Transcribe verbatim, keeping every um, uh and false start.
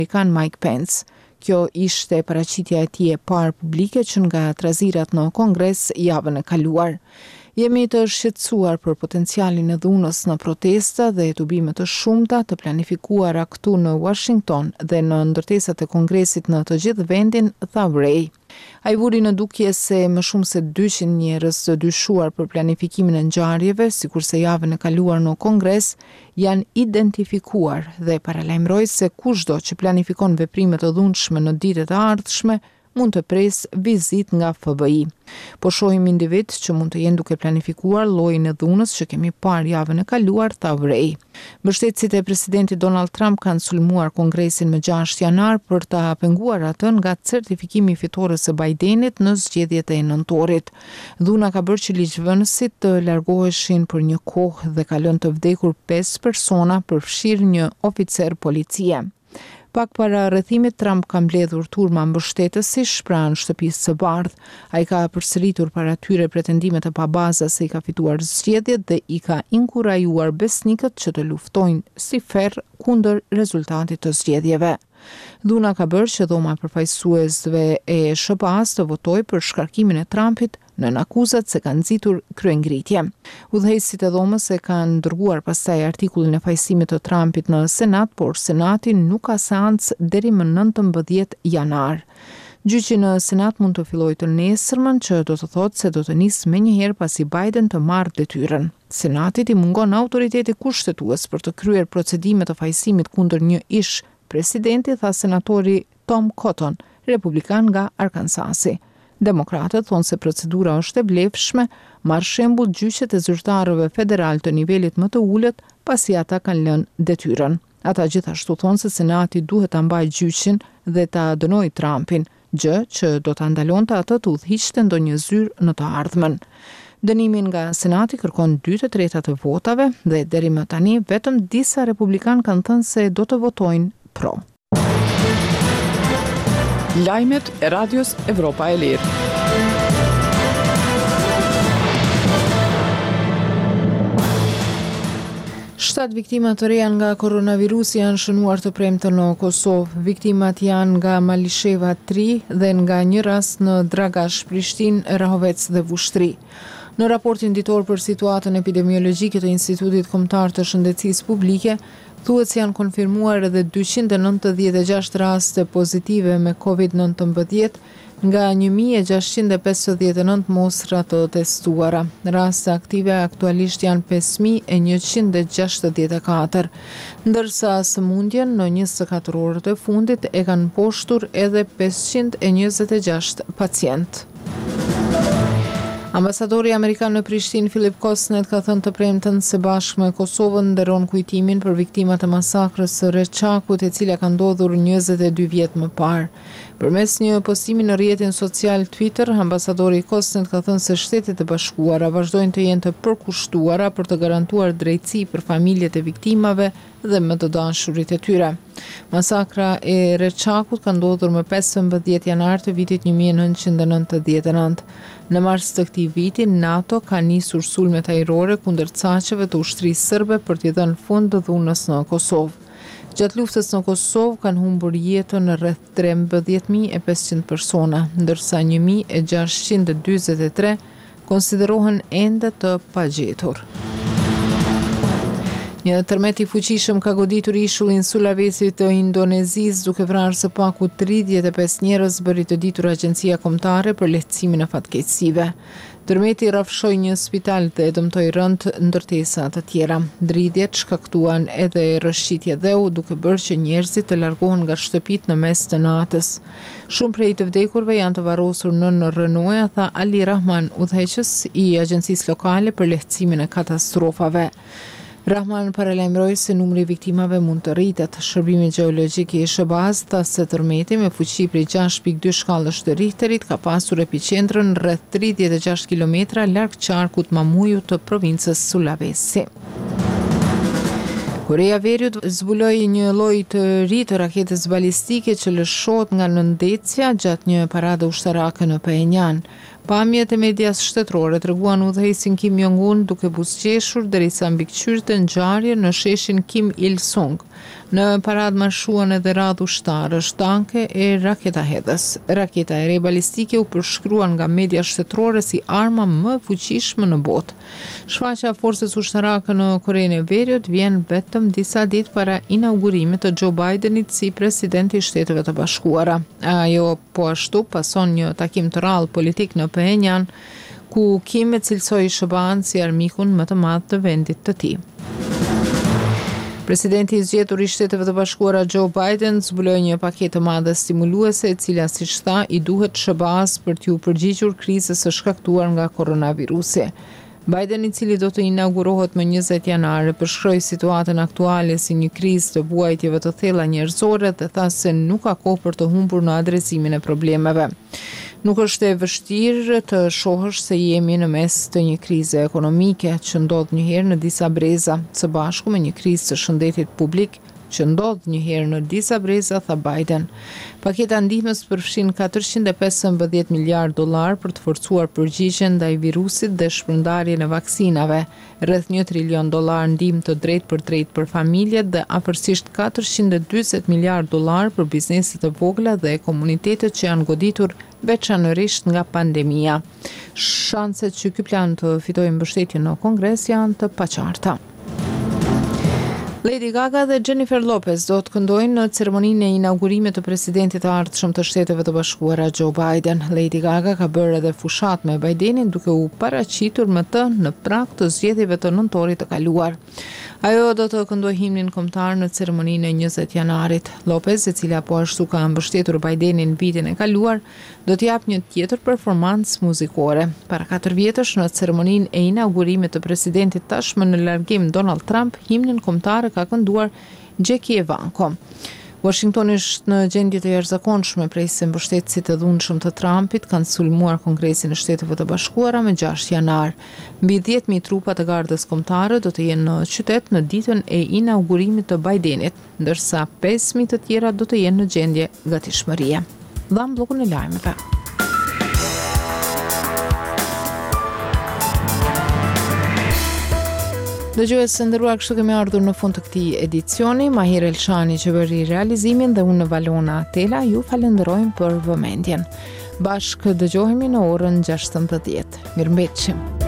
Amerikan Mike Pence. Kjo ishte paraqitja e tij e parë publike që nga trazirat në Kongres javën e kaluar. Jemi të shqetësuar për potencialin e dhunës në protesta dhe tubime të shumta të planifikuara këtu në Washington dhe në ndërtesat e Kongresit në të gjithë vendin, tha Wray. Ai vuri në dukje se më shumë se dyqind njerëz të dyshuar për planifikimin e ngjarjeve, sikurse javën e kaluar në Kongres, janë identifikuar dhe paralajmëroi se kushdo që planifikon veprime të dhunshme në ditët e ardhshme mund të presë vizitë nga F B I. Po shohim individ që mund të jenë duke planifikuar llojin e dhunës që kemi parë javën e kaluar, tha Wray. Mbështetësit e presidentit Donald Trump kanë sulmuar Kongresin më gjashtë janar për ta penguar atë nga certifikimi fitores së Bidenit në zgjedhjet e nëntorit. Dhuna ka bërë që ligjvënësit të largoheshin për një kohë dhe ka lënë të vdekur pesë persona, përfshirë një oficer policie. Pak para rrethimit, Trump ka mbledhur turma mbështetësish pranë shtëpisë së bardhë. Ai ka përsëritur para tyre pretendimet e pabaza se i ka fituar zgjedhjet dhe i ka inkurajuar besnikët që të luftojnë si ferr kundër rezultatit të zgjedhjeve. Dhuna ka bërë që dhoma e përfaqësuesve e S H P A-s të votojë për shkarkimin e Trumpit nën akuzat se kanë nxitur kryengritje. Udhëheqësit e dhomës e kanë dërguar pastaj artikullin e fajësimit të Trumpit në Senat, por Senati nuk ka seancë deri më nëntëmbëdhjetë janar. Gjyqi në Senat mund të fillojë të nesërmën, që do të thotë se do të nisë menjëherë pasi Biden të marrë detyrën. Senatit i mungon autoriteti kushtetues për të kryer procedime të fajësimit kundër një ish presidenti, tha senatori Tom Cotton, republikan nga Arkansasi. Demokratët thonë se procedura është e vlefshme, marrë shembull gjyqet e zyrtarëve federal të nivelit më të ulët, pasi ata kanë lënë detyrën. Ata gjithashtu thonë se Senati duhet ta mbajë gjyqin dhe ta dënojë Trumpin, gjë që do ta ndalonte atë të udhëhiqte ndonjë zyrë në të ardhmen. Dënimin nga Senati kërkon dy të treta të votave dhe deri më tani vetëm disa republikanë kanë thënë se do të votojnë pro. Lajmet e Radios Evropa e Lirë. Shtat viktima të reja nga koronavirusi janë shënuar të premte në Kosovë. Viktimat janë nga Malisheva tri dhe nga një rast në Dragash, Prishtinë, Rahovec dhe Vushtri. Në raportin ditor për situatën epidemiologjike të Institutit Kombëtar të Shëndetësisë Publike, thuhet se janë konfirmuar edhe dyqind e nëntëdhjetë e gjashtë raste pozitive me covid nëntëmbëdhjetë nga një mijë e gjashtëqind e pesëdhjetë e nëntë mostra të testuara. Raste aktive aktualisht janë pesë mijë e njëqind e gjashtëdhjetë e katër, ndërsa sëmundjen në njëzet e katër orët e fundit e kanë poshtur edhe pesëqind e njëzet e gjashtë pacient. Ambasadori Amerikan në Prishtinë, Philip Kosnet, ka thënë të premten se bashkë me Kosovën nderon kujtimin për viktimat e masakrës së Reçakut, e cila ka ndodhur njëzet e dy vjet më parë. Përmes një postimi në rrjetin social Twitter, ambasadori Kosnet ka thënë se Shtetet e Bashkuara vazhdojnë të jenë të përkushtuara për të garantuar drejtësi për familjet e viktimave dhe më të dashurit e tyre. Masakra e Reçakut ka ndodhur më pesëmbëdhjetë janar të vitit një mijë e nëntëqind e nëntëdhjetë e nëntë. Në mars të këtij viti, NATO ka nisur sulmet ajrore kundër caqeve të ushtrisë serbe për t'i dhënë fund dhunës në Kosovë. Gjatë luftës në Kosovë kanë humbur jetën rreth trembëdhjetë mijë e pesëqind persona, ndërsa një mijë e gjashtëqind e dyzet e tre konsiderohen ende të pagjetur. Një tërmet i fuqishëm ka goditur ishullin Sulawesi të Indonezisë, duke vrarë së paku tridhjetë e pesë njerëz, bëri të ditur Agjencia Kombëtare për lehtësimin e fatkeqësive. Tërmeti rrafshoi një spital dhe dëmtoi rënd ndërtesa të tjera. Dridhjet shkaktuan edhe rrëshqitje dheu, duke bërë që njerëzit të largohen nga shtëpitë në mes të natës. Shumë prej të vdekurve janë të varrosur në rënoja, tha Ali Rahman, udhëheqës i Agjencisë Lokale për lehtësimin e katastrofave. Rahman paralajmëroi se numri i viktimave mund të rritet. Shërbimi gjeologjik i S B A-s tha se tërmeti me fuqi prej gjashtë pikë dy shkallësh të Richterit ka pasur epiqendrën rreth tridhjetë e gjashtë kilometra larg qarkut Mamuju të provincës Sulawesi. Korea e Veriut zbuloi një lloj të ri të raketës balistike që lëshohet nga nëndecja gjatë një parade ushtarake në Pyongyang. Pamjet e medias shtetërore treguan udhëheqësin Kim Jong-un duke buzëqeshur derisa mbikëqyrte ngjarje në sheshin Kim Il-sung. Në parad marshuan edhe radhë ushtarësh, tanke e raketa hedhës. Raketa e re balistike u përshkruan nga media shtetërore si arma më e fuqishme në botë. Shfaqja e forcës ushtarake në Korenë e Veriut vjen vetëm disa ditë para inaugurimit të Joe Bidenit si presidenti i Shteteve të Bashkuara. Ajo po ashtu pason një takim të rrallë politik në Pyongyang, ku Kim e cilësoi Sh-ban si armikun më të madh të vendit të tij. Presidenti i zgjetur i Shteteve të Bashkuara Joe Biden zbuloi një paketë të madhe stimuluese, e cila siç tha i duhet Sh-bas për t'u përgjigjur krizës së shkaktuar nga koronavirusi. Biden, i cili do të inaugurohet më njëzet janar, përshkroi situatën aktuale si një krizë të vuajtjeve të thella njerëzore dhe tha se nuk ka kohë për të humbur në adresimin e problemeve. Nuk është e vështirë të shohësh se jemi në mes të një krize ekonomike që ndodh njëherë në disa breza, së bashku me një krizë të shëndetit publik që ndodh njëherë në disa breza, tha Biden. Paketa ndihmës përfshin katërqind e pesëmbëdhjetë miliardë dollar për të forcuar përgjigjen ndaj virusit dhe shpërndarjen e vaksinave, rreth një trilion dollar ndihmë të drejtë për drejtë për familjet dhe afërsisht katërqind e dyzet miliardë dollar për bizneset e vogla dhe komunitetet që janë goditur veçanërisht nga pandemia. Shanset që ky plan të fitojë mbështetje në Kongres janë të paqarta. Lady Gaga dhe Jennifer Lopez do të këndojnë në ceremoninë e inaugurimit të presidentit të ardhshëm të Shteteve të Bashkuara Joe Biden. Lady Gaga ka bërë edhe fushat me Bidenin duke u paraqitur me të në prag të zgjedhjeve të nëntorit të kaluar. Ajo do të këndojë himnin kombëtar në ceremoninë e njëzet janarit. Lopez, e cila po ashtu ka mbështetur Bidenin vitin e kaluar, do të japë një tjetër performancë muzikore. Para katër vjetësh në ceremoninë e inaugurimit të presidentit tashmë në largim Donald Trump, himnin kombëtar ka kënduar Jackie Evanko. Washingtoni është në gjendje të jashtëzakonshme prej se mbështetësit e dhunshëm të Trumpit kanë sulmuar Kongresin e Shteteve të Bashkuara me gjashtë janar. Mbi dhjetë mijë trupa të gardës kombëtare do të jenë në qytet në ditën e inaugurimit të Bidenit, ndërsa pesë mijë të tjera do të jenë në gjendje gatishmërie. Dham bllokun e lajmeve. Dëgjues së nderuar, kështu kemi ardhur në fund të këtij edicioni. Mahir Elshani që bëri realizimin dhe unë Valona Tela ju falenderojmë për vëmendjen. Bashkë dëgjohemi në orën gjashtëmbëdhjetë. Mirëmbëjtje.